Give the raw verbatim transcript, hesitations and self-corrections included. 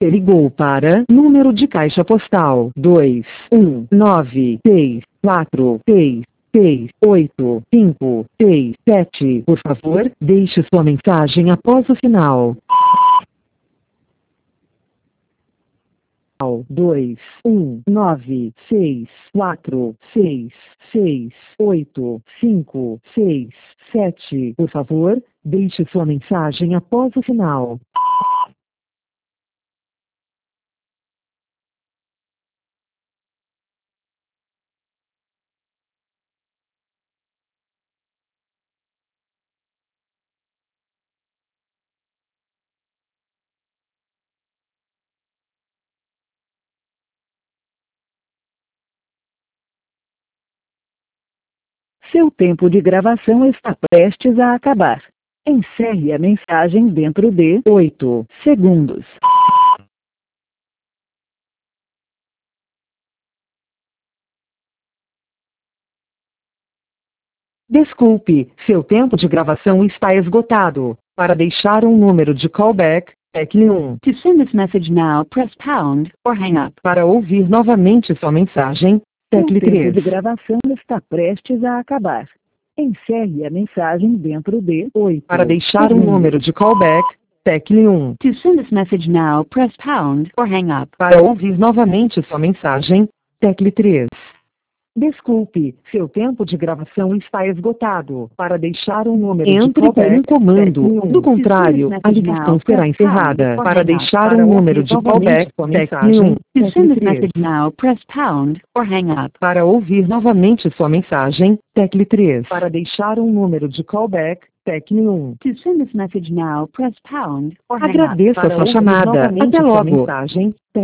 Ligou para número de caixa postal dois um nove seis quatro seis seis oito cinco seis sete. Por favor, deixe sua mensagem após o sinal. dois um nove seis quatro seis seis oito cinco seis sete. Por favor, deixe sua mensagem após o sinal. Seu tempo de gravação está prestes a acabar. Encerre a mensagem dentro de oito segundos. Desculpe, seu tempo de gravação está esgotado. Para deixar um número de callback, tecle um. To send this message now, press pound or hang up. Para ouvir novamente sua mensagem, tecle Seu tempo três. de gravação está prestes a acabar. Encerre a mensagem dentro de oito Para deixar um segundos. número de callback, tecle um. To send this message now, press pound or hang up. Para ouvir novamente sua mensagem, tecle três. Desculpe, seu tempo de gravação está esgotado. Para deixar um número de Entre callback, com um comando. tecle um. Do contrário, To a send this ligação message será now, encerrada. press Para pound deixar or um hang up. número de novamente callback, sua tecle mensagem, um. To send tecle this três. message now, press pound or hang up. Para ouvir novamente sua mensagem, tecle três. Para deixar um número de callback, tecle um. To send this message now, press pound or hang up. Agradeço a Para sua ouvir chamada. Até Até logo. logo. Mensagem,